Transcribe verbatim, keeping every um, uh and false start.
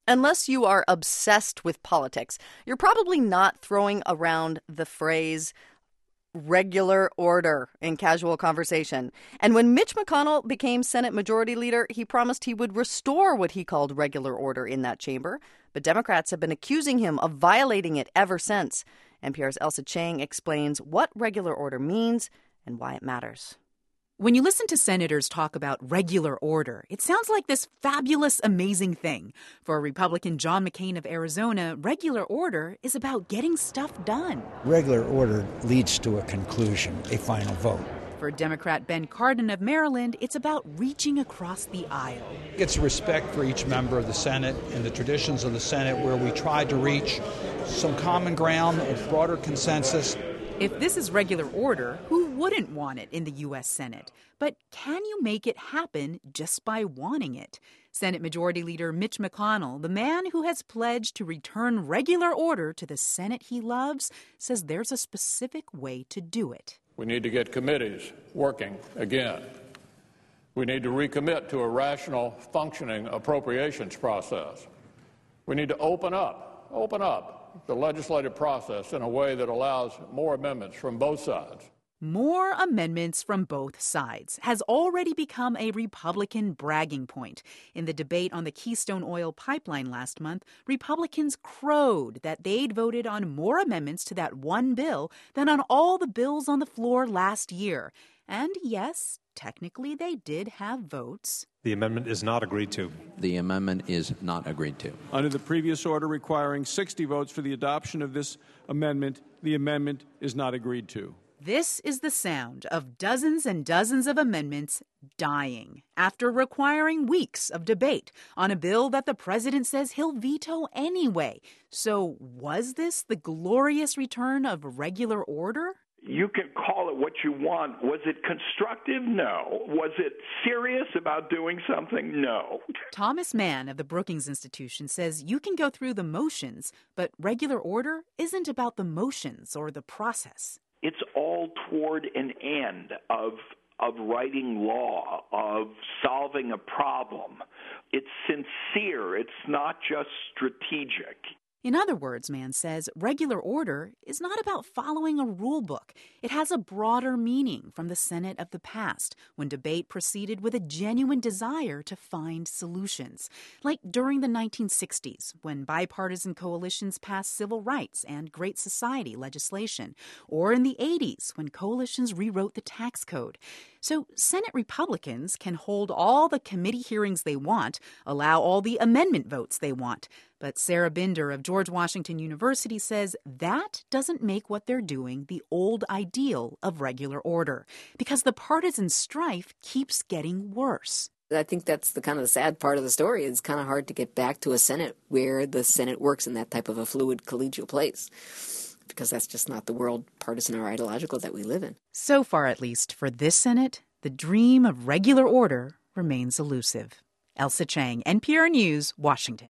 Unless you are obsessed with politics, you're probably not throwing around the phrase regular order in casual conversation. And when Mitch McConnell became Senate Majority Leader, he promised he would restore what he called regular order in that chamber. But Democrats have been accusing him of violating it ever since. N P R's Ailsa Chang explains what regular order means and why it matters. When you listen to senators talk about regular order, it sounds like this fabulous, amazing thing. For Republican John McCain of Arizona, regular order is about getting stuff done. Regular order leads to a conclusion, a final vote. For Democrat Ben Cardin of Maryland, it's about reaching across the aisle. It's respect for each member of the Senate and the traditions of the Senate where we try to reach some common ground, a broader consensus. If this is regular order, who wouldn't want it in the U S. Senate? But can you make it happen just by wanting it? Senate Majority Leader Mitch McConnell, the man who has pledged to return regular order to the Senate he loves, says there's a specific way to do it. We need to get committees working again. We need to recommit to a rational, functioning appropriations process. We need to open up, open up. the legislative process in a way that allows more amendments from both sides. More amendments from both sides has already become a Republican bragging point. In the debate on the Keystone Oil Pipeline last month, Republicans crowed that they'd voted on more amendments to that one bill than on all the bills on the floor last year. And yes, technically they did have votes. The amendment is not agreed to. The amendment is not agreed to. Under the previous order requiring sixty votes for the adoption of this amendment, the amendment is not agreed to. This is the sound of dozens and dozens of amendments dying after requiring weeks of debate on a bill that the president says he'll veto anyway. So was this the glorious return of regular order? You can call it what you want. Was it constructive? No. Was it serious about doing something? No. Thomas Mann of the Brookings Institution says you can go through the motions, but regular order isn't about the motions or the process. It's all toward an end of of writing law, of solving a problem. It's sincere. It's not just strategic. In other words, Mann says, regular order is not about following a rule book. It has a broader meaning from the Senate of the past, when debate proceeded with a genuine desire to find solutions. Like during the nineteen sixties, when bipartisan coalitions passed civil rights and Great Society legislation. Or in the eighties, when coalitions rewrote the tax code. So Senate Republicans can hold all the committee hearings they want, allow all the amendment votes they want. But Sarah Binder of George Washington University says that doesn't make what they're doing the old ideal of regular order, because the partisan strife keeps getting worse. I think that's the kind of the sad part of the story. It's kind of hard to get back to a Senate where the Senate works in that type of a fluid collegial place, because that's just not the world, partisan or ideological, that we live in. So far, at least, for this Senate, the dream of regular order remains elusive. Ailsa Chang, N P R News, Washington.